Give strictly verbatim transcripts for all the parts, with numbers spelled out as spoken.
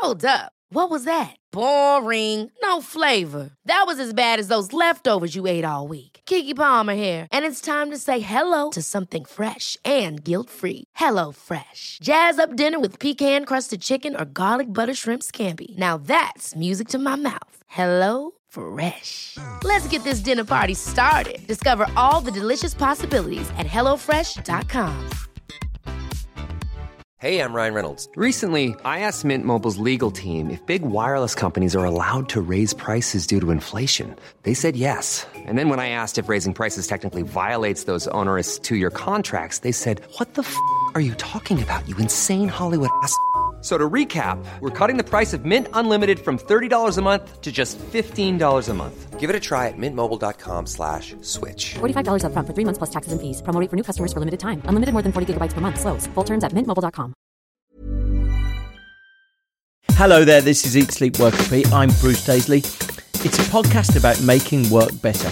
Hold up. What was that? Boring. No flavor. That was as bad as those leftovers you ate all week. Keke Palmer here, and it's time to say hello to something fresh and guilt-free. Hello Fresh. Jazz up dinner with pecan-crusted chicken or garlic butter shrimp scampi. Now that's music to my mouth. Hello Fresh. Let's get this dinner party started. Discover all the delicious possibilities at hello fresh dot com. Hey, I'm Ryan Reynolds. Recently, I asked Mint Mobile's legal team if big wireless companies are allowed to raise prices due to inflation. They said yes. And then when I asked if raising prices technically violates those onerous two-year contracts, they said, what the f*** are you talking about, you insane Hollywood ass f- So to recap, we're cutting the price of Mint Unlimited from thirty dollars a month to just fifteen dollars a month. Give it a try at mintmobile.com slash switch. forty-five dollars up front for three months plus taxes and fees. Promo rate for new customers for limited time. Unlimited more than forty gigabytes per month. Slows full terms at mint mobile dot com. Hello there, this is Eat, Sleep, Work, Repeat. I'm Bruce Daisley. It's a podcast about making work better.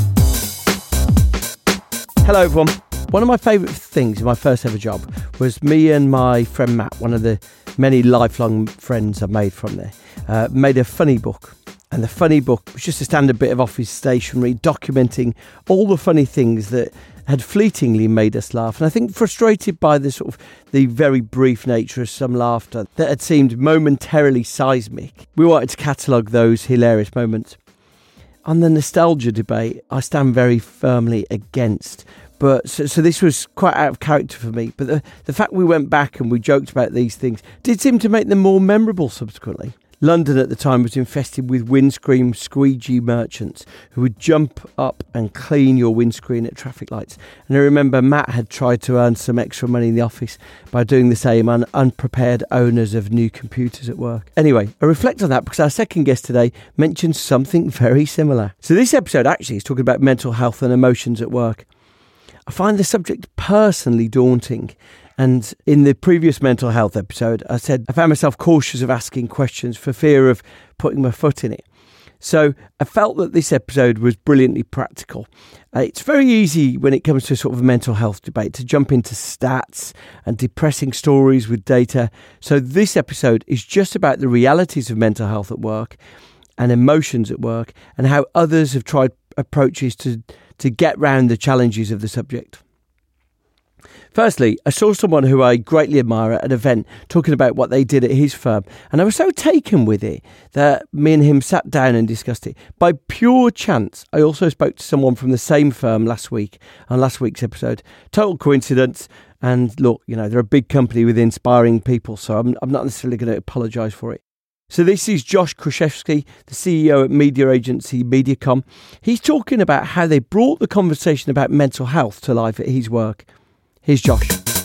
Hello everyone. One of my favourite things in my first ever job was me and my friend Matt, one of the many lifelong friends I've made from there, uh, made a funny book. And the funny book was just a standard bit of office stationery documenting all the funny things that had fleetingly made us laugh. And I think frustrated by the sort of the very brief nature of some laughter that had seemed momentarily seismic, we wanted to catalogue those hilarious moments. On the nostalgia debate, I stand very firmly against. But so, so this was quite out of character for me. But the, the fact we went back and we joked about these things did seem to make them more memorable subsequently. London at the time was infested with windscreen squeegee merchants who would jump up and clean your windscreen at traffic lights. And I remember Matt had tried to earn some extra money in the office by doing the same on unprepared owners of new computers at work. Anyway, I reflect on that because our second guest today mentioned something very similar. So this episode actually is talking about mental health and emotions at work. I find the subject personally daunting. And in the previous mental health episode, I said I found myself cautious of asking questions for fear of putting my foot in it. So I felt that this episode was brilliantly practical. Uh, it's very easy when it comes to sort of a mental health debate to jump into stats and depressing stories with data. So this episode is just about the realities of mental health at work and emotions at work and how others have tried approaches to, to get round the challenges of the subject. Firstly, I saw someone who I greatly admire at an event talking about what they did at his firm, and I was so taken with it that me and him sat down and discussed it. By pure chance, I also spoke to someone from the same firm last week on last week's episode. Total coincidence, and look, you know, they're a big company with inspiring people, so I'm, I'm not necessarily going to apologise for it. So this is Josh Kruszewski, the C E O at media agency Mediacom. He's talking about how they brought the conversation about mental health to life at his work. Here's Josh.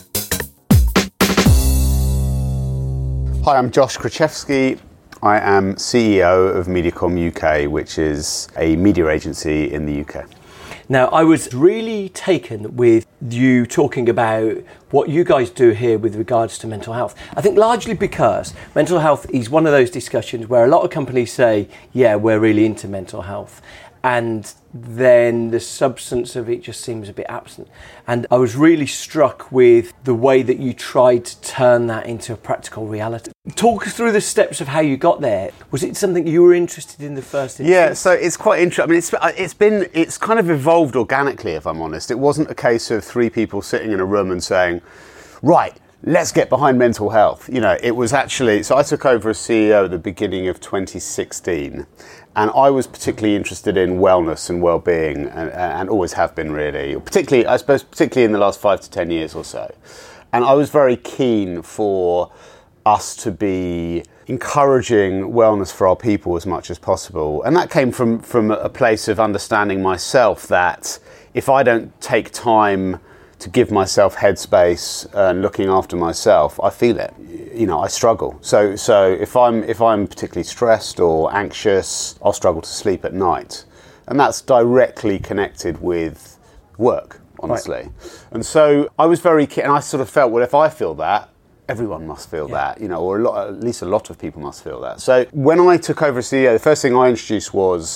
Hi, I'm Josh Kruszewski. I am C E O of Mediacom U K, which is a media agency in the U K. Now, I was really taken with you talking about what you guys do here with regards to mental health. I think largely because mental health is one of those discussions where a lot of companies say, yeah, we're really into mental health. And then the substance of it just seems a bit absent. And I was really struck with the way that you tried to turn that into a practical reality. Talk us through the steps of how you got there. Was it something you were interested in the first instance? Yeah, so it's quite interesting. I mean, it's it's been it's kind of evolved organically, if I'm honest. It wasn't a case of three people sitting in a room and saying, right, let's get behind mental health. You know, it was actually, so I took over as C E O at the beginning of twenty sixteen. And I was particularly interested in wellness and well-being, and, and always have been really, particularly, I suppose, particularly in the last five to ten years or so. And I was very keen for us to be encouraging wellness for our people as much as possible. And that came from, from a place of understanding myself that if I don't take time to give myself headspace and looking after myself, I feel it. You know, I struggle. So so if I'm if I'm particularly stressed or anxious, I'll struggle to sleep at night. And that's directly connected with work, honestly. Right. And so I was very keen, and I sort of felt, well, if I feel that, everyone must feel yeah. that, you know, or a lot, at least a lot of people must feel that. So when I took over as C E O, the first thing I introduced was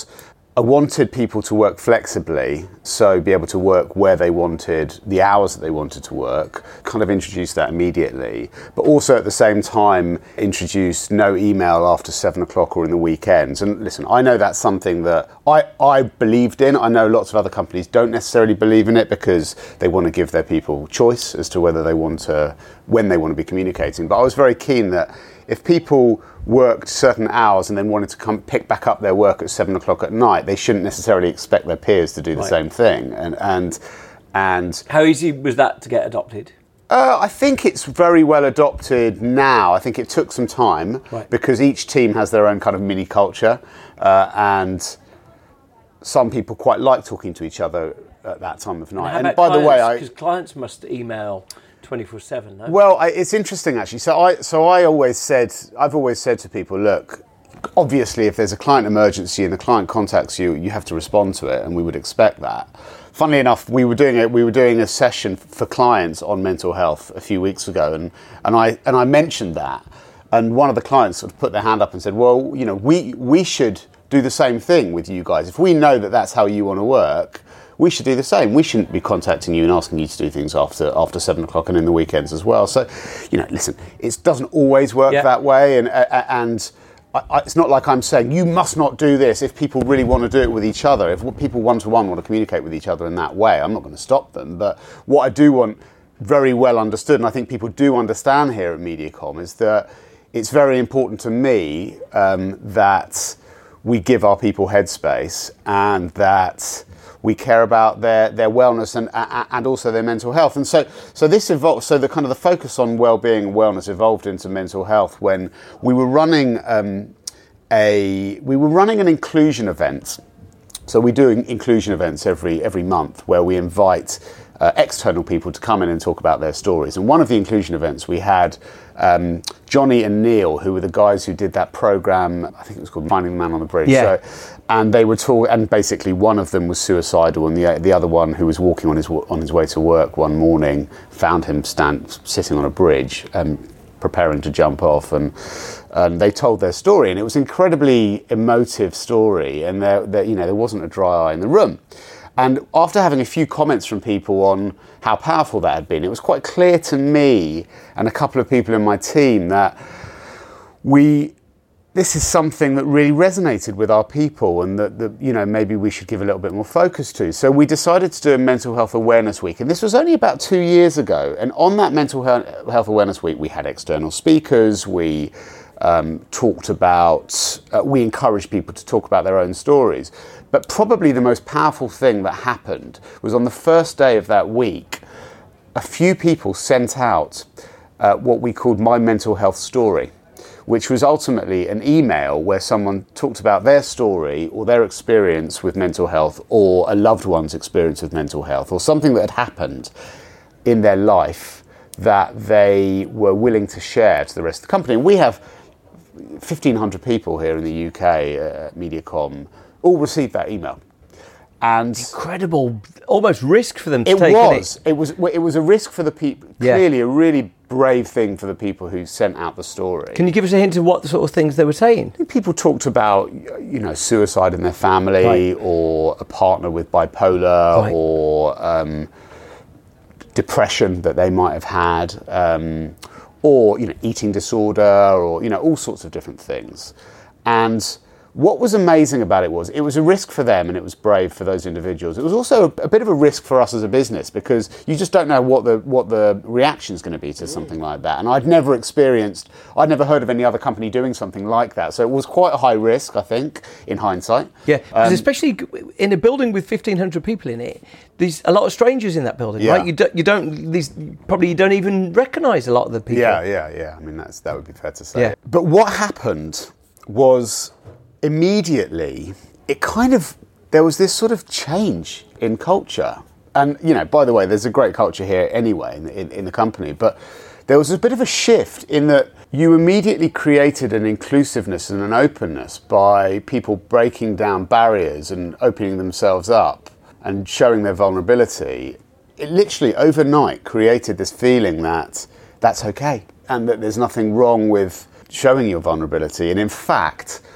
I wanted people to work flexibly, so be able to work where they wanted, the hours that they wanted to work, kind of introduced that immediately, but also at the same time introduced no email after seven o'clock or in the weekends. And listen, I know that's something that I, I believed in. I know lots of other companies don't necessarily believe in it because they want to give their people choice as to whether they want to, when they want to be communicating. But I was very keen that if people worked certain hours and then wanted to come pick back up their work at seven o'clock at night, they shouldn't necessarily expect their peers to do the right. same thing. And and and how easy was that to get adopted? Uh, I think it's very well adopted now. I think it took some time right. because each team has their own kind of mini culture, uh, and some people quite like talking to each other at that time of night. And, and by clients? the way, I because clients must email twenty-four seven, no? Well, I, it's interesting actually. So I, so I always said, I've always said to people, look, obviously if there's a client emergency and the client contacts you, you have to respond to it, and we would expect that. Funnily enough, we were doing it. We were doing a session for clients on mental health a few weeks ago, and and I and I mentioned that, and one of the clients sort of put their hand up and said, well, you know, we we should do the same thing with you guys. If we know that that's how you want to work, we should do the same. We shouldn't be contacting you and asking you to do things after after seven o'clock and in the weekends as well. So, you know, listen, it doesn't always work yeah. that way, and uh, and I, I, it's not like I'm saying you must not do this if people really want to do it with each other. If people one to one want to communicate with each other in that way, I'm not going to stop them. But what I do want very well understood, and I think people do understand here at Mediacom, is that it's very important to me um, that we give our people headspace and that we care about their, their wellness and and also their mental health. And so so this evolved, so the kind of the focus on well-being and wellness evolved into mental health when we were running um, a we were running an inclusion event. So we do inclusion events every every month where we invite uh, external people to come in and talk about their stories. And one of the inclusion events we had um, Johnny and Neil, who were the guys who did that program, I think it was called Finding the Man on the Bridge. Yeah. So, and they were talking, and basically one of them was suicidal, and the the other one, who was walking on his on his way to work one morning, found him stand sitting on a bridge and preparing to jump off, and and they told their story, and it was an incredibly emotive story, and there, there you know there wasn't a dry eye in the room. And after having a few comments from people on how powerful that had been, it was quite clear to me and a couple of people in my team that we. This is something that really resonated with our people, and that, that you know maybe we should give a little bit more focus to. So we decided to do a Mental Health Awareness Week, and this was only about two years ago. And on that Mental Health Awareness Week, we had external speakers. We um, talked about, uh, we encouraged people to talk about their own stories. But probably the most powerful thing that happened was on the first day of that week, a few people sent out uh, what we called My Mental Health Story, which was ultimately an email where someone talked about their story or their experience with mental health, or a loved one's experience with mental health, or something that had happened in their life that they were willing to share to the rest of the company. And we have fifteen hundred people here in the U K at Mediacom all received that email. And incredible, almost risk for them to it take. Was, it? it was. It was a risk for the people. Yeah. Clearly, a really brave thing for the people who sent out the story. Can you give us a hint of what sort of things they were saying? People talked about, you know, suicide in their family, right. or a partner with bipolar, right. or um, depression that they might have had, um, or you know, eating disorder, or you know, all sorts of different things. And what was amazing about it was it was a risk for them, and it was brave for those individuals. It was also a, a bit of a risk for us as a business, because you just don't know what the what the reaction is going to be to something like that. And I'd never experienced, I'd never heard of any other company doing something like that. So it was quite a high risk, I think, in hindsight. Yeah, because Um, especially in a building with fifteen hundred people in it, there's a lot of strangers in that building, Yeah. right? You don't, you don't, these probably you don't even recognise a lot of the people. Yeah, yeah, yeah. I mean, that's that would be fair to say. Yeah. But what happened was, immediately, it kind of, there was this sort of change in culture. And, you know, by the way, there's a great culture here anyway in, in, in the company, but there was a bit of a shift in that you immediately created an inclusiveness and an openness by people breaking down barriers and opening themselves up and showing their vulnerability. It literally overnight created this feeling that that's okay, and that there's nothing wrong with showing your vulnerability. And in fact,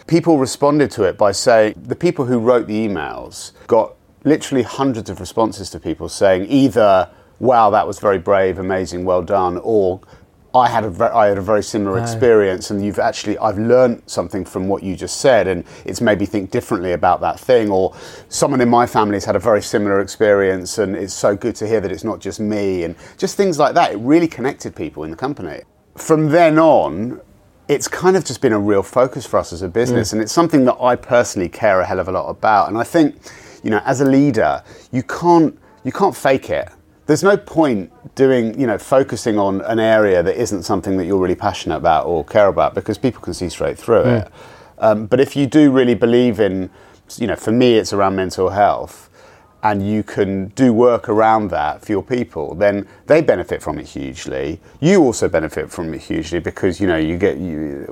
people responded to it by saying, the people who wrote the emails got literally hundreds of responses to people saying either, wow, that was very brave, amazing, well done, or I had a very, I had a very similar Wow. experience, and you've actually, I've learned something from what you just said, and it's made me think differently about that thing. Or someone in my family has had a very similar experience, and it's so good to hear that it's not just me, and just things like that. It really connected people in the company. From then on, it's kind of just been a real focus for us as a business, mm. and it's something that I personally care a hell of a lot about. And I think, you know, as a leader, you can't you can't fake it. There's no point doing, you know, focusing on an area that isn't something that you're really passionate about or care about, because people can see straight through mm. it. Um, but if you do really believe in, you know, for me it's around mental health, and you can do work around that for your people, then they benefit from it hugely. You also benefit from it hugely because, you know, you get you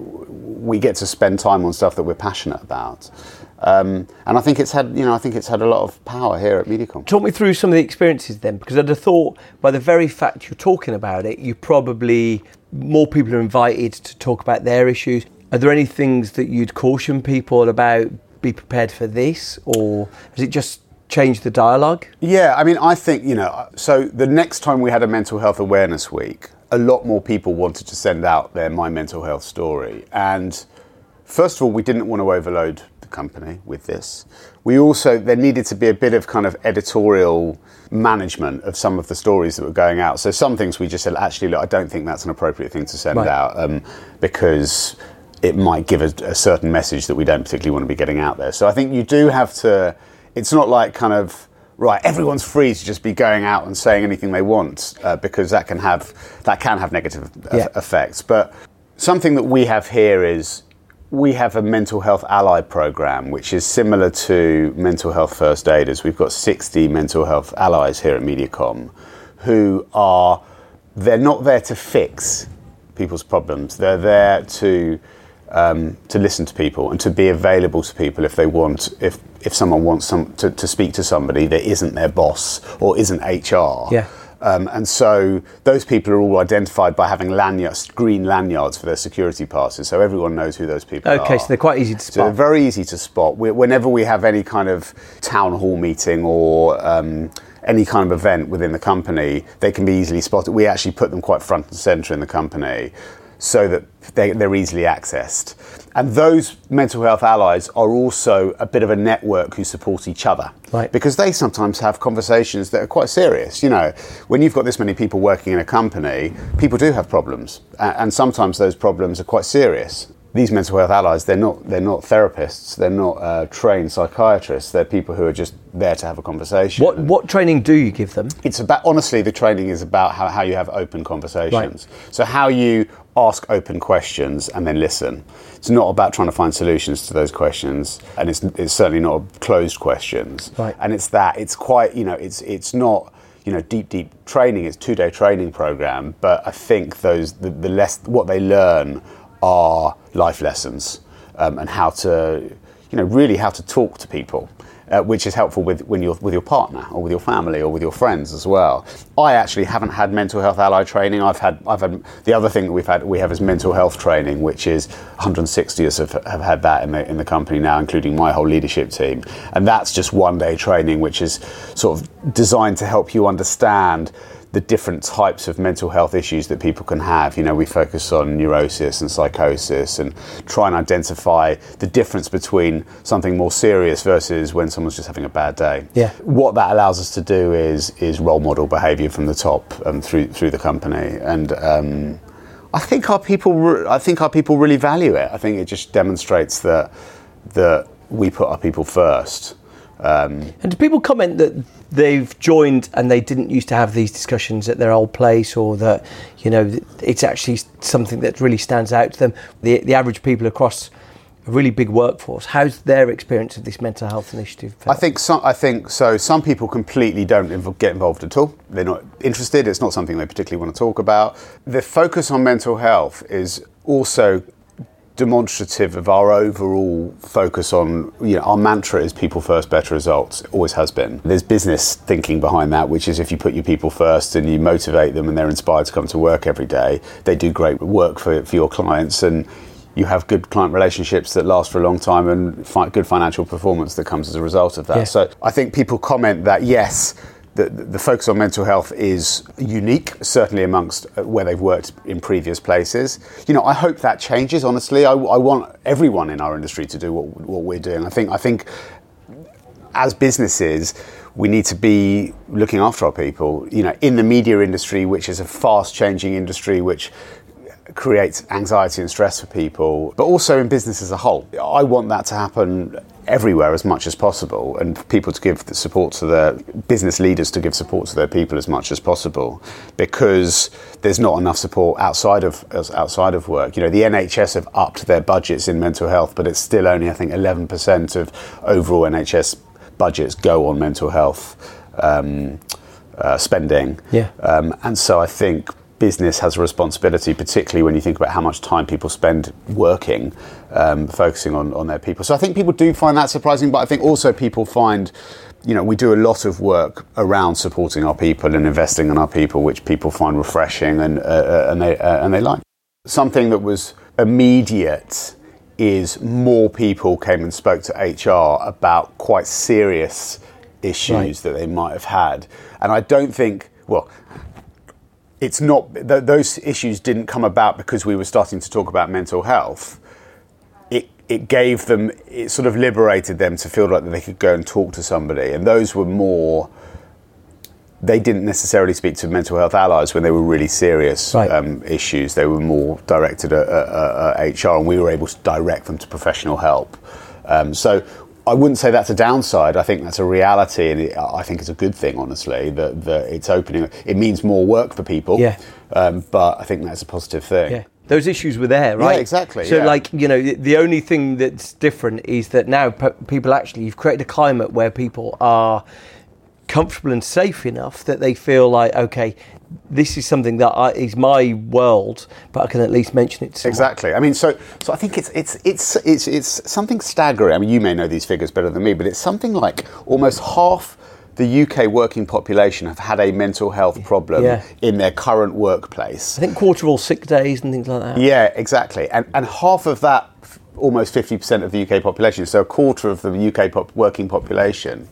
we get to spend time on stuff that we're passionate about. Um, and I think it's had, you know, I think it's had a lot of power here at Mediacom. Talk me through some of the experiences then, because I'd have thought by the very fact you're talking about it, you probably, more people are invited to talk about their issues. Are there any things that you'd caution people about, be prepared for this, or has it just changed the dialogue? Yeah, I mean, I think, you know, so the next time we had a Mental Health Awareness Week, a lot more people wanted to send out their My Mental Health story. And first of all, we didn't want to overload the company with this. We also, there needed to be a bit of kind of editorial management of some of the stories that were going out. So some things we just said, actually, look, I don't think that's an appropriate thing to send right. out um, because it might give a, a certain message that we don't particularly want to be getting out there. So I think you do have to, it's not like kind of, right, everyone's free to just be going out and saying anything they want, uh, because that can have that can have negative yeah. e- effects. But something that we have here is we have a mental health ally program, which is similar to mental health first aiders. We've got sixty mental health allies here at Mediacom who are, they're not there to fix people's problems. They're there to um, to listen to people and to be available to people if they want, if if someone wants some to, to speak to somebody that isn't their boss or isn't H R. Yeah. Um, and so those people are all identified by having lanyards, green lanyards for their security passes, so everyone knows who those people okay, are. Okay, so they're quite easy to spot. So they're very easy to spot. We, whenever we have any kind of town hall meeting or um, any kind of event within the company, they can be easily spotted. We actually put them quite front and centre in the company so that they, they're easily accessed. And those mental health allies are also a bit of a network who support each other. Right. Because they sometimes have conversations that are quite serious. You know, when you've got this many people working in a company, people do have problems. And sometimes those problems are quite serious. These mental health allies, they're not they're not therapists, they're not uh, trained psychiatrists, they're people who are just there to have a conversation. What what training do you give them? It's about, honestly, the training is about how, how you have open conversations. Right. So how you ask open questions and then listen. It's not about trying to find solutions to those questions, and it's it's certainly not closed questions. Right. And it's that, it's quite, you know, it's it's not, you know, deep, deep training. It's a two-day training program, but I think those, the, the less, what they learn are life lessons, um, and how to, you know, really how to talk to people, uh, which is helpful with when you're with your partner or with your family or with your friends as well. I actually haven't had mental health ally training. I've had, I've had the other thing that we've had, we have is mental health training, which is one hundred sixty of us have, have had that in the in the company now, including my whole leadership team. And that's just one day training, which is sort of designed to help you understand the different types of mental health issues that people can have. You know, we focus on neurosis and psychosis and try and identify the difference between something more serious versus when someone's just having a bad day. Yeah. What that allows us to do is is role model behaviour from the top um, through through the company, and um, I think our people re- I think our people really value it. I think it just demonstrates that that we put our people first. Um, and do people comment that they've joined and they didn't used to have these discussions at their old place, or that, you know, it's actually something that really stands out to them? The the average people across a really big workforce, how's their experience of this mental health initiative? I think some, I think so. Some people completely don't inv- get involved at all. They're not interested. It's not something they particularly want to talk about. The focus on mental health is also demonstrative of our overall focus on, you know, our mantra is people first, better results. It always has been. There's business thinking behind that, which is if you put your people first and you motivate them and they're inspired to come to work every day, they do great work for, for your clients, and you have good client relationships that last for a long time and fi- good financial performance that comes as a result of that. Yeah. So I think people comment that, yes, the, the focus on mental health is unique, certainly amongst where they've worked in previous places. You know, I hope that changes, honestly. I, I want everyone in our industry to do what, what we're doing. I think, I think as businesses, we need to be looking after our people. You know, in the media industry, which is a fast-changing industry, which creates anxiety and stress for people, but also in business as a whole. I want that to happen everywhere as much as possible, and for people to give the support to their business leaders to give support to their people as much as possible, because there's not enough support outside of outside of work. You know, the N H S have upped their budgets in mental health, but it's still only, I think, eleven percent of overall N H S budgets go on mental health um, uh, spending. Yeah. Um, and so I think business has a responsibility, particularly when you think about how much time people spend working, um, focusing on, on their people. So I think people do find that surprising, but I think also people find, you know, we do a lot of work around supporting our people and investing in our people, which people find refreshing and uh, and they uh, and they like. Something that was immediate is more people came and spoke to H R about quite serious issues right. that they might have had, and I don't think well. It's not, th- those issues didn't come about because we were starting to talk about mental health. It it gave them, it sort of liberated them to feel like that they could go and talk to somebody. And those were more, they didn't necessarily speak to mental health allies when they were really serious right. um, issues. They were more directed at, at, at H R, and we were able to direct them to professional help. Um, so I wouldn't say that's a downside. I think that's a reality, and it, I think it's a good thing, honestly, that, that it's opening. It means more work for people, yeah. um, but I think that's a positive thing. Yeah. Those issues were there, right? Yeah, exactly. So, yeah. like, you know, the only thing that's different is that now p- people actually, you've created a climate where people are comfortable and safe enough that they feel like, okay, this is something that I, is my world, but I can at least mention it to someone. Exactly. I mean, so so I think it's it's it's it's it's something staggering. I mean, you may know these figures better than me, but it's something like almost half the U K working population have had a mental health problem yeah. in their current workplace. I think quarter of all sick days and things like that. Yeah, exactly. And and half of that, almost fifty percent of the U K population, so a quarter of the U K pop working population,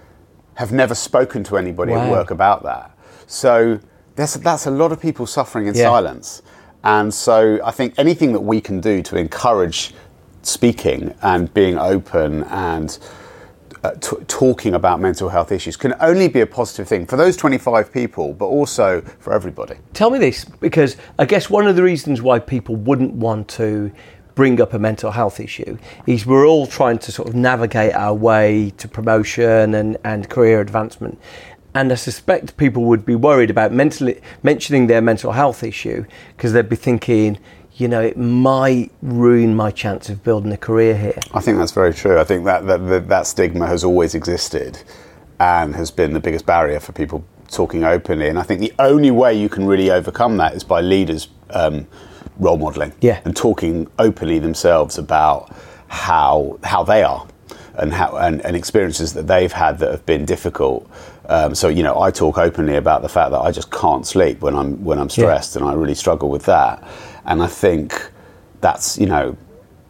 have never spoken to anybody wow. at work about that. So That's, that's a lot of people suffering in yeah. silence. And so I think anything that we can do to encourage speaking and being open and uh, t- talking about mental health issues can only be a positive thing for those twenty-five people, but also for everybody. Tell me this, because I guess one of the reasons why people wouldn't want to bring up a mental health issue is we're all trying to sort of navigate our way to promotion and, and career advancement. And I suspect people would be worried about mentally mentioning their mental health issue because they'd be thinking, you know, it might ruin my chance of building a career here. I think that's very true. I think that that, that, that stigma has always existed and has been the biggest barrier for people talking openly. And I think the only way you can really overcome that is by leaders um, role modelling yeah. and talking openly themselves about how how they are and how and, and experiences that they've had that have been difficult. Um, so, you know, I talk openly about the fact that I just can't sleep when I'm when I'm stressed, yeah. and I really struggle with that. And I think that's, you know,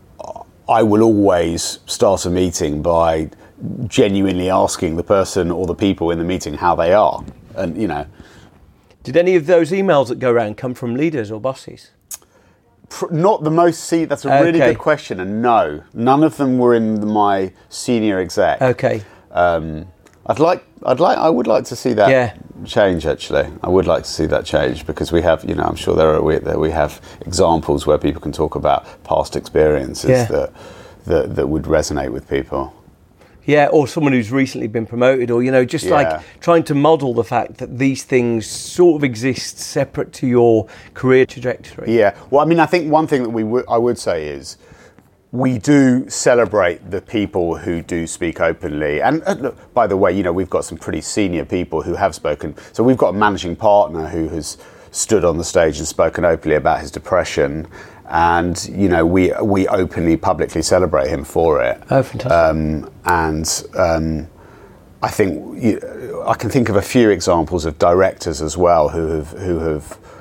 I will always start a meeting by genuinely asking the person or the people in the meeting how they are. And, you know. Did any of those emails that go around come from leaders or bosses? Not the most, see, that's a really okay. good question, and no, none of them were in my senior exec. Okay. Um, I'd like, I'd like, I would like to see that yeah. change. Actually, I would like to see that change because we have, you know, I'm sure there are we, there we have examples where people can talk about past experiences yeah. that, that that would resonate with people. Yeah, or someone who's recently been promoted, or, you know, just yeah. like trying to model the fact that these things sort of exist separate to your career trajectory. Yeah, well, I mean, I think one thing that we w- I would say is we do celebrate the people who do speak openly. And uh, look, by the way, you know, we've got some pretty senior people who have spoken. So we've got a managing partner who has stood on the stage and spoken openly about his depression. And, you know, we we openly, publicly celebrate him for it. Oh, fantastic. Um, and um, I think you, I can think of a few examples of directors as well who have who have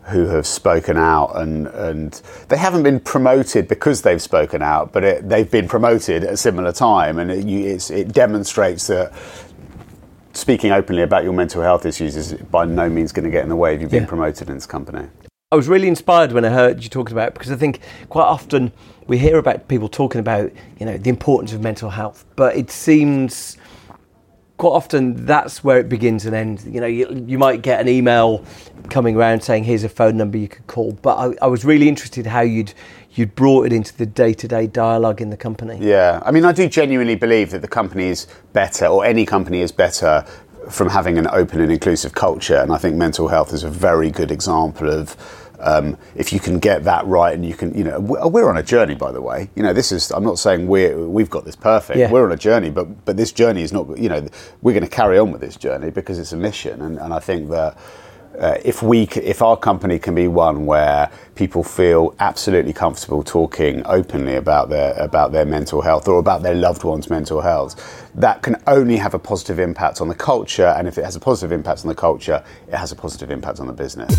who have spoken out, and and they haven't been promoted because they've spoken out, but it, they've been promoted at a similar time, and it, you, it's, it demonstrates that speaking openly about your mental health issues is by no means going to get in the way of you being yeah. promoted in this company. I was really inspired when I heard you talking about it, because I think quite often we hear about people talking about, you know, the importance of mental health, but it seems quite often that's where it begins and ends. You know, you, you might get an email coming around saying, here's a phone number you could call. But I, I was really interested how you'd you'd brought it into the day-to-day dialogue in the company. Yeah, I mean, I do genuinely believe that the company is better, or any company is better, from having an open and inclusive culture. And I think mental health is a very good example of Um, if you can get that right, and you can, you know, we're on a journey, by the way. You know, this is, I'm not saying we're, we've got this perfect. Yeah. We're on a journey, but but this journey is not, you know, we're going to carry on with this journey because it's a mission. And, and I think that uh, if we, if our company can be one where people feel absolutely comfortable talking openly about their, about their mental health or about their loved one's mental health, that can only have a positive impact on the culture. And if it has a positive impact on the culture, it has a positive impact on the business.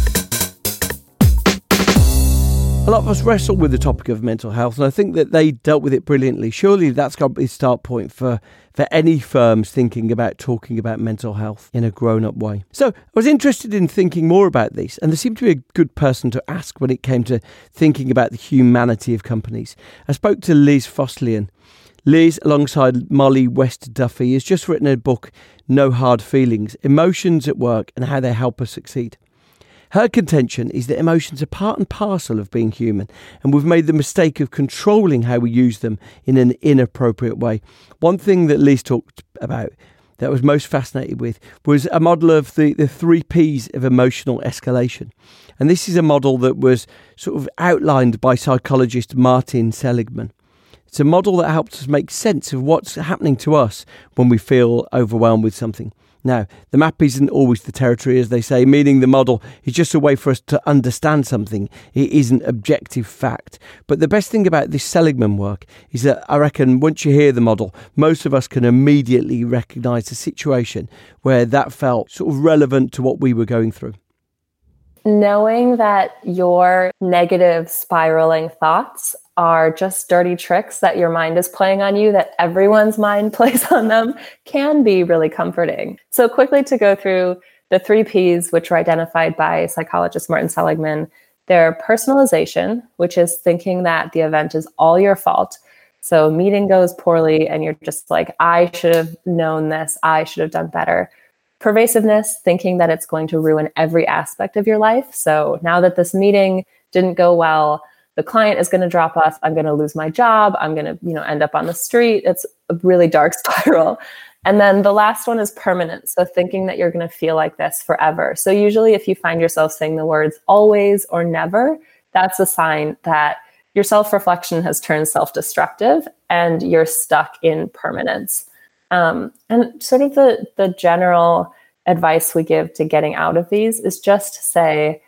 A lot of us wrestle with the topic of mental health, and I think that they dealt with it brilliantly. Surely that's got to be a start point for, for any firms thinking about talking about mental health in a grown-up way. So I was interested in thinking more about these, and there seemed to be a good person to ask when it came to thinking about the humanity of companies. I spoke to Liz Foslian. Liz, alongside Molly West Duffy, has just written a book, No Hard Feelings, Emotions at Work and How They Help Us Succeed. Her contention is that emotions are part and parcel of being human, and we've made the mistake of controlling how we use them in an inappropriate way. One thing that Liz talked about that I was most fascinated with was a model of the, the three P's of emotional escalation. And this is a model that was sort of outlined by psychologist Martin Seligman. It's a model that helps us make sense of what's happening to us when we feel overwhelmed with something. Now, the map isn't always the territory, as they say, meaning the model is just a way for us to understand something. It isn't objective fact. But the best thing about this Seligman work is that I reckon once you hear the model, most of us can immediately recognise a situation where that felt sort of relevant to what we were going through. Knowing that your negative spiraling thoughts are just dirty tricks that your mind is playing on you, that everyone's mind plays on them, can be really comforting. So quickly to go through the three Ps, which were identified by psychologist Martin Seligman. They're personalization, which is thinking that the event is all your fault. So a meeting goes poorly and you're just like, I should have known this, I should have done better. Pervasiveness, thinking that it's going to ruin every aspect of your life. So now that this meeting didn't go well, the client is going to drop us, I'm going to lose my job, I'm going to, you know, end up on the street. It's a really dark spiral. And then the last one is permanence. So thinking that you're going to feel like this forever. So usually if you find yourself saying the words always or never, that's a sign that your self-reflection has turned self-destructive and you're stuck in permanence. Um, and sort of the, the general advice we give to getting out of these is just say,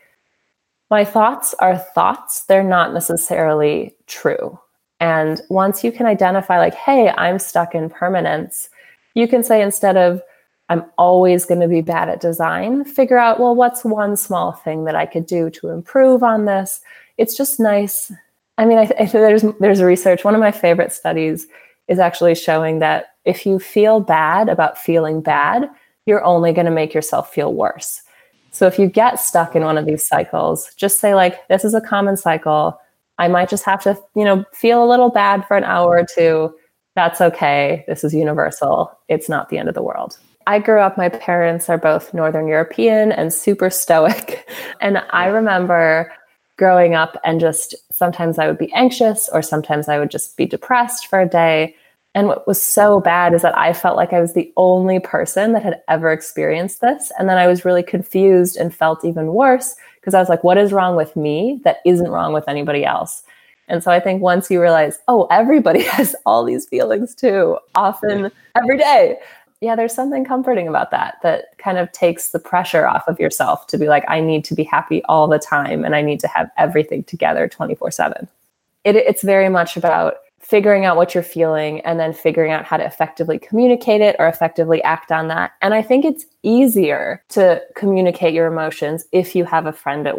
my thoughts are thoughts. They're not necessarily true. And once you can identify like, hey, I'm stuck in permanence, you can say, instead of I'm always going to be bad at design, figure out, well, what's one small thing that I could do to improve on this? It's just nice. I mean, I, th- I think there's, there's research. One of my favorite studies is actually showing that if you feel bad about feeling bad, you're only going to make yourself feel worse. So if you get stuck in one of these cycles, just say like, this is a common cycle. I might just have to, you know, feel a little bad for an hour or two. That's okay. This is universal. It's not the end of the world. I grew up, my parents are both Northern European and super stoic. And I remember growing up and just sometimes I would be anxious or sometimes I would just be depressed for a day. And what was so bad is that I felt like I was the only person that had ever experienced this. And then I was really confused and felt even worse because I was like, what is wrong with me that isn't wrong with anybody else? And so I think once you realize, oh, everybody has all these feelings too, often every day. Yeah, there's something comforting about that, that kind of takes the pressure off of yourself to be like, I need to be happy all the time and I need to have everything together twenty-four seven. It, it's very much about figuring out what you're feeling and then figuring out how to effectively communicate it or effectively act on that. And I think it's easier to communicate your emotions if you have a friend at work.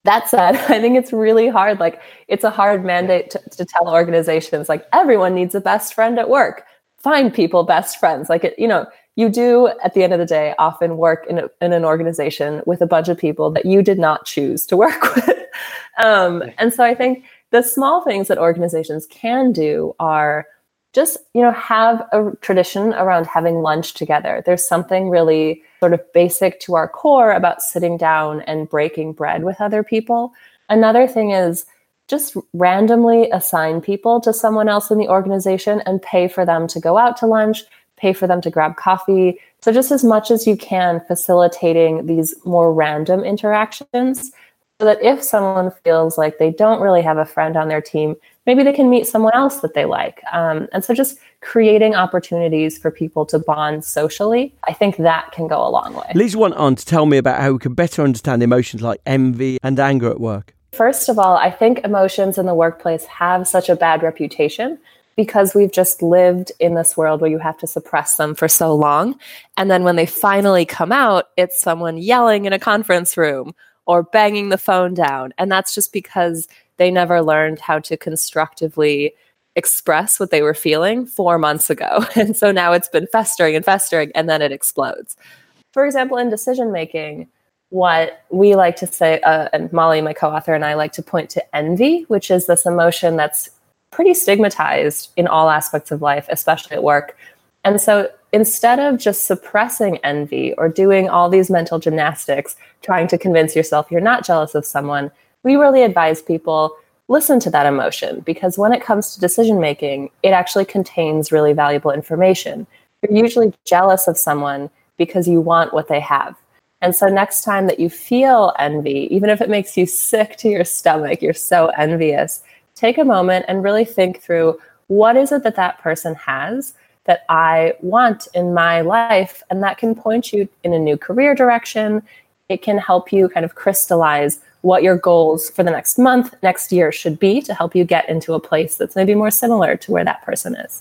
That said, I think it's really hard. Like, it's a hard mandate to, to tell organizations, like, everyone needs a best friend at work. Find people best friends. Like, it, you know, you do, at the end of the day, often work in, a, in an organization with a bunch of people that you did not choose to work with. Um, and so I think the small things that organizations can do are just, you know, have a tradition around having lunch together. There's something really sort of basic to our core about sitting down and breaking bread with other people. Another thing is just randomly assign people to someone else in the organization and pay for them to go out to lunch, pay for them to grab coffee. So just as much as you can, facilitating these more random interactions, so that if someone feels like they don't really have a friend on their team, maybe they can meet someone else that they like. Um, and so just creating opportunities for people to bond socially, I think that can go a long way. Lisa went on to tell me about how we can better understand emotions like envy and anger at work. First of all, I think emotions in the workplace have such a bad reputation because we've just lived in this world where you have to suppress them for so long. And then when they finally come out, it's someone yelling in a conference room or banging the phone down. And that's just because they never learned how to constructively express what they were feeling four months ago. And so now it's been festering and festering, and then it explodes. For example, in decision making, what we like to say, uh, and Molly, my co-author, and I like to point to envy, which is this emotion that's pretty stigmatized in all aspects of life, especially at work. And so instead of just suppressing envy or doing all these mental gymnastics, trying to convince yourself you're not jealous of someone, we really advise people listen to that emotion, because when it comes to decision making, it actually contains really valuable information. You're usually jealous of someone because you want what they have. And so next time that you feel envy, even if it makes you sick to your stomach, you're so envious, take a moment and really think through, what is it that that person has that I want in my life? And that can point you in a new career direction. It can help you kind of crystallize what your goals for the next month, next year should be to help you get into a place that's maybe more similar to where that person is.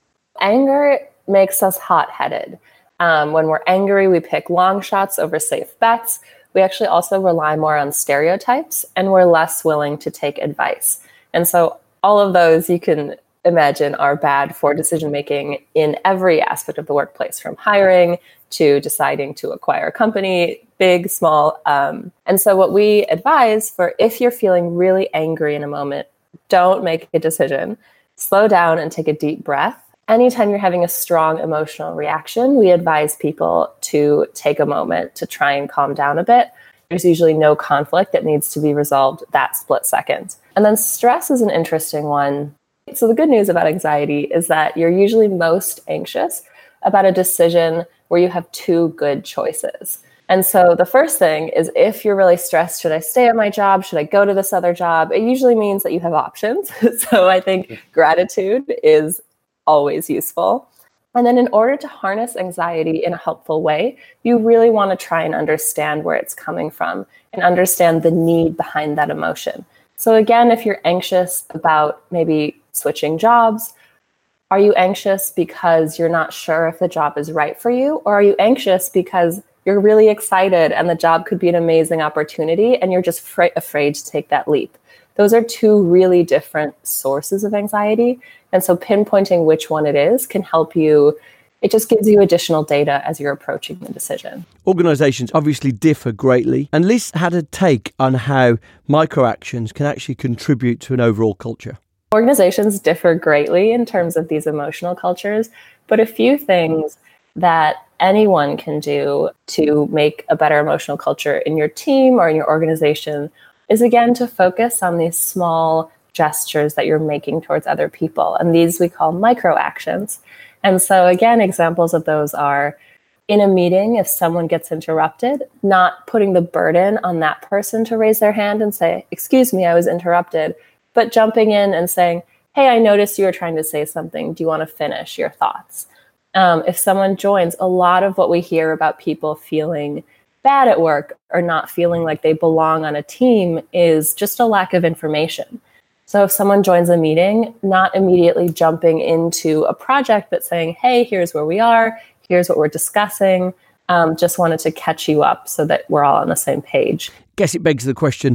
Anger makes us hot-headed. Um, when we're angry, we pick long shots over safe bets. We actually also rely more on stereotypes, and we're less willing to take advice. And so all of those you can imagine are bad for decision-making in every aspect of the workplace, from hiring to deciding to acquire a company, big, small. Um, and so what we advise for, if you're feeling really angry in a moment, don't make a decision. Slow down and take a deep breath. Anytime you're having a strong emotional reaction, we advise people to take a moment to try and calm down a bit. There's usually no conflict that needs to be resolved that split second. And then stress is an interesting one. So the good news about anxiety is that you're usually most anxious about a decision where you have two good choices. And so the first thing is, if you're really stressed, should I stay at my job? Should I go to this other job? It usually means that you have options. So I think gratitude is always useful. And then in order to harness anxiety in a helpful way, you really want to try and understand where it's coming from and understand the need behind that emotion. So again, if you're anxious about maybe switching jobs, are you anxious because you're not sure if the job is right for you? Or are you anxious because you're really excited and the job could be an amazing opportunity and you're just fra- afraid to take that leap? Those are two really different sources of anxiety. And so pinpointing which one it is can help you. It just gives you additional data as you're approaching the decision. Organisations obviously differ greatly, and Liz had a take on how microactions can actually contribute to an overall culture. Organizations differ greatly in terms of these emotional cultures, but a few things that anyone can do to make a better emotional culture in your team or in your organization is, again, to focus on these small gestures that you're making towards other people. And these we call microactions. And so, again, examples of those are, in a meeting, if someone gets interrupted, not putting the burden on that person to raise their hand and say, "Excuse me, I was interrupted," but jumping in and saying, "Hey, I noticed you were trying to say something. Do you want to finish your thoughts?" Um, if someone joins, a lot of what we hear about people feeling bad at work or not feeling like they belong on a team is just a lack of information. So if someone joins a meeting, not immediately jumping into a project, but saying, "Hey, here's where we are. Here's what we're discussing. Um, just wanted to catch you up so that we're all on the same page." Guess it begs the question,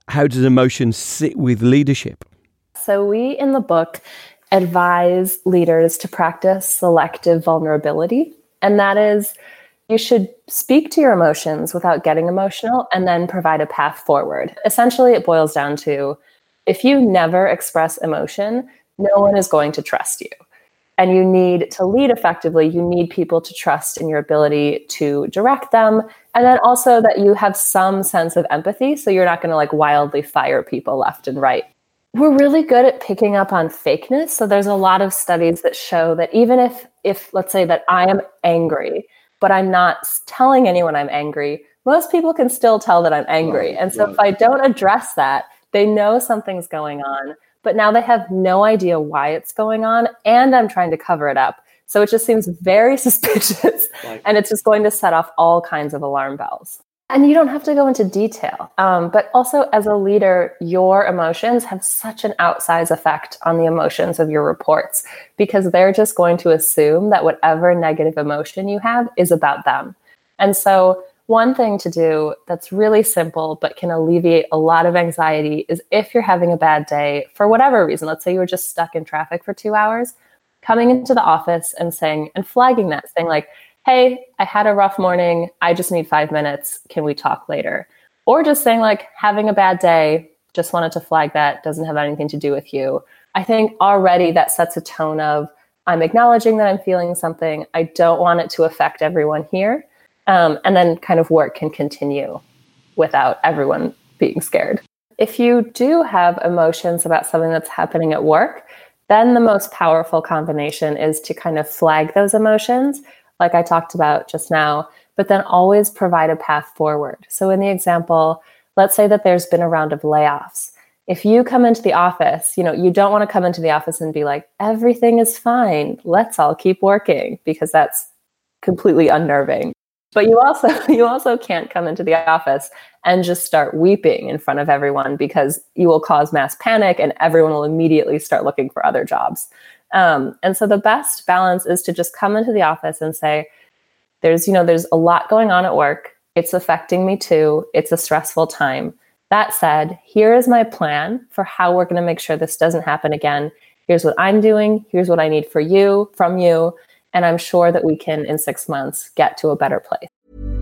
how does emotion sit with leadership? So we, in the book, advise leaders to practice selective vulnerability. And that is, you should speak to your emotions without getting emotional and then provide a path forward. Essentially, it boils down to, if you never express emotion, no one is going to trust you. And you need to lead effectively. You need people to trust in your ability to direct them. And then also that you have some sense of empathy. So you're not going to like wildly fire people left and right. We're really good at picking up on fakeness. So there's a lot of studies that show that even if, if let's say that I am angry, but I'm not telling anyone I'm angry, most people can still tell that I'm angry. And so if I don't address that, they know something's going on, but now they have no idea why it's going on, and I'm trying to cover it up. So it just seems very suspicious, right. And it's just going to set off all kinds of alarm bells. And you don't have to go into detail, um, but also as a leader, your emotions have such an outsized effect on the emotions of your reports, because they're just going to assume that whatever negative emotion you have is about them. And so one thing to do that's really simple but can alleviate a lot of anxiety is, if you're having a bad day for whatever reason, let's say you were just stuck in traffic for two hours, coming into the office and saying and flagging that, saying like, hey, I had a rough morning. I just need five minutes. Can we talk later? Or just saying like, having a bad day, just wanted to flag that, doesn't have anything to do with you. I think already that sets a tone of, I'm acknowledging that I'm feeling something. I don't want it to affect everyone here. Um, and then kind of work can continue without everyone being scared. If you do have emotions about something that's happening at work, then the most powerful combination is to kind of flag those emotions, like I talked about just now, but then always provide a path forward. So in the example, let's say that there's been a round of layoffs. If you come into the office, you know, you don't want to come into the office and be like, everything is fine, let's all keep working, because that's completely unnerving. But you also you also can't come into the office and just start weeping in front of everyone, because you will cause mass panic and everyone will immediately start looking for other jobs. Um, and so the best balance is to just come into the office and say, there's, you know, there's a lot going on at work. It's affecting me too. It's a stressful time. That said, here is my plan for how we're going to make sure this doesn't happen again. Here's what I'm doing. Here's what I need for you, from you. And I'm sure that we can, in six months, get to a better place.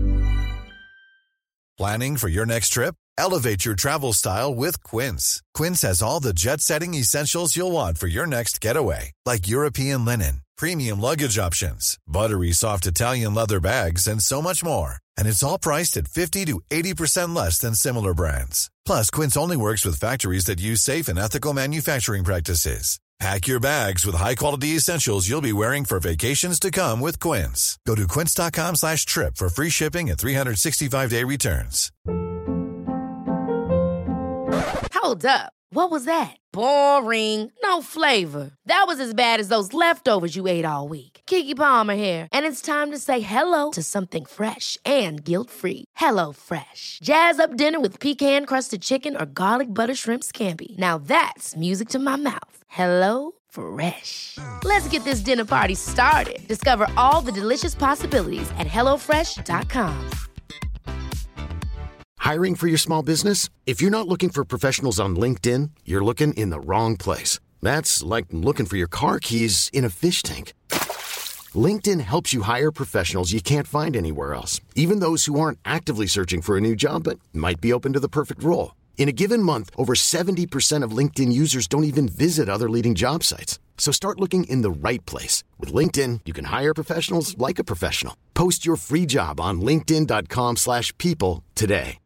Planning for your next trip? Elevate your travel style with Quince. Quince has all the jet-setting essentials you'll want for your next getaway, like European linen, premium luggage options, buttery soft Italian leather bags, and so much more. And it's all priced at fifty to eighty percent less than similar brands. Plus, Quince only works with factories that use safe and ethical manufacturing practices. Pack your bags with high-quality essentials you'll be wearing for vacations to come with Quince. Go to quince.com slash trip for free shipping and three sixty-five day returns. Hold up. What was that? Boring. No flavor. That was as bad as those leftovers you ate all week. Keke Palmer here, and it's time to say hello to something fresh and guilt-free. Hello Fresh. Jazz up dinner with pecan-crusted chicken or garlic butter shrimp scampi. Now that's music to my mouth. Hello Fresh. Let's get this dinner party started. Discover all the delicious possibilities at hello fresh dot com. Hiring for your small business? If you're not looking for professionals on LinkedIn, you're looking in the wrong place. That's like looking for your car keys in a fish tank. LinkedIn helps you hire professionals you can't find anywhere else, even those who aren't actively searching for a new job but might be open to the perfect role. In a given month, over seventy percent of LinkedIn users don't even visit other leading job sites. So start looking in the right place. With LinkedIn, you can hire professionals like a professional. Post your free job on linkedin.com slash people today.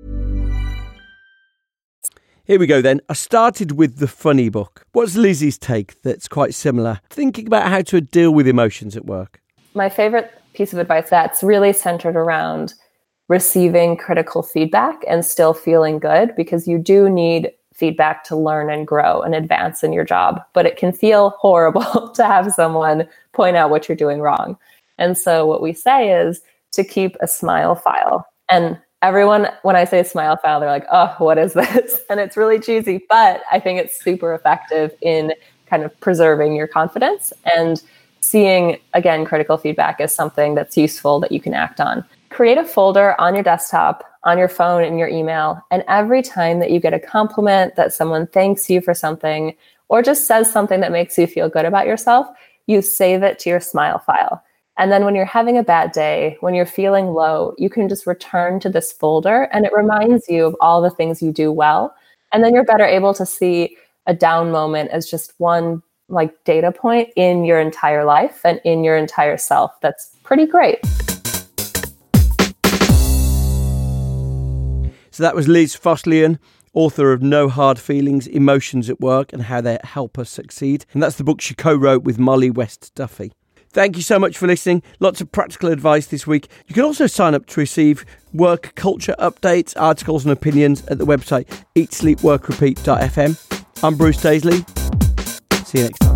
Here we go then. I started with the funny book. What's Lizzie's take that's quite similar? Thinking about how to deal with emotions at work. My favorite piece of advice that's really centered around receiving critical feedback and still feeling good, because you do need feedback to learn and grow and advance in your job. But it can feel horrible to have someone point out what you're doing wrong. And so what we say is to keep a smile file. And everyone, when I say smile file, they're like, oh, what is this? And it's really cheesy, but I think it's super effective in kind of preserving your confidence and seeing, again, critical feedback as something that's useful that you can act on. Create a folder on your desktop, on your phone, in your email, and every time that you get a compliment, that someone thanks you for something, or just says something that makes you feel good about yourself, you save it to your Smile file. And then when you're having a bad day, when you're feeling low, you can just return to this folder and it reminds you of all the things you do well. And then you're better able to see a down moment as just one like data point in your entire life and in your entire self. That's pretty great. So that was Liz Foslian, author of No Hard Feelings, Emotions at Work and How They Help Us Succeed. And that's the book she co-wrote with Molly West Duffy. Thank you so much for listening. Lots of practical advice this week. You can also sign up to receive work culture updates, articles and opinions at the website eat sleep work repeat dot f m. I'm Bruce Daisley. See you next time.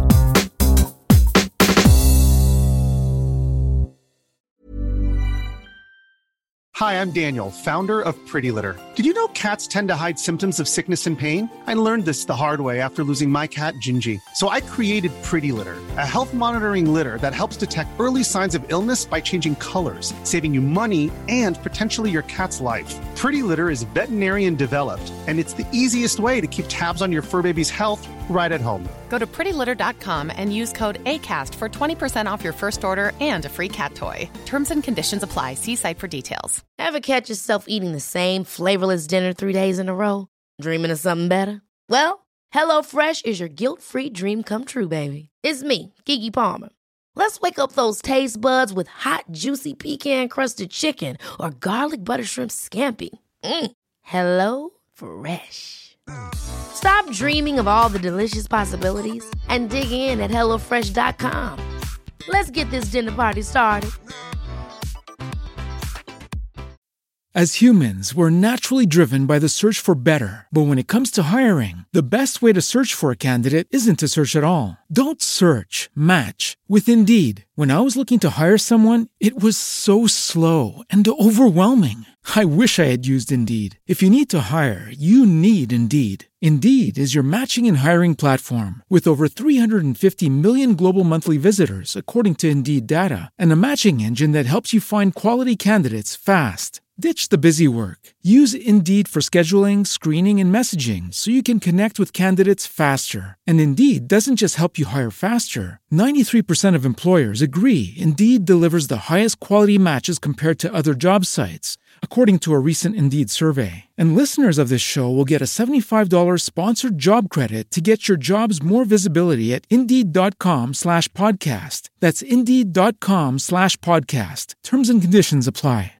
Hi, I'm Daniel, founder of Pretty Litter. Did you know cats tend to hide symptoms of sickness and pain? I learned this the hard way after losing my cat, Gingy. So I created Pretty Litter, a health monitoring litter that helps detect early signs of illness by changing colors, saving you money and potentially your cat's life. Pretty Litter is veterinarian developed, and it's the easiest way to keep tabs on your fur baby's health right at home. Go to pretty litter dot com and use code ACAST for twenty percent off your first order and a free cat toy. Terms and conditions apply. See site for details. Ever catch yourself eating the same flavorless dinner three days in a row? Dreaming of something better? Well, HelloFresh is your guilt-free dream come true, baby. It's me, Keke Palmer. Let's wake up those taste buds with hot, juicy pecan-crusted chicken or garlic butter shrimp scampi. Mm. Hello Fresh. Stop dreaming of all the delicious possibilities and dig in at hello fresh dot com. Let's get this dinner party started. As humans, we're naturally driven by the search for better. But when it comes to hiring, the best way to search for a candidate isn't to search at all. Don't search, match with Indeed. When I was looking to hire someone, it was so slow and overwhelming. I wish I had used Indeed. If you need to hire, you need Indeed. Indeed is your matching and hiring platform with over three hundred fifty million global monthly visitors, according to Indeed data, and a matching engine that helps you find quality candidates fast. Ditch the busy work. Use Indeed for scheduling, screening, and messaging so you can connect with candidates faster. And Indeed doesn't just help you hire faster. ninety-three percent of employers agree Indeed delivers the highest quality matches compared to other job sites, according to a recent Indeed survey. And listeners of this show will get a seventy-five dollars sponsored job credit to get your jobs more visibility at Indeed.com slash podcast. That's Indeed.com slash podcast. Terms and conditions apply.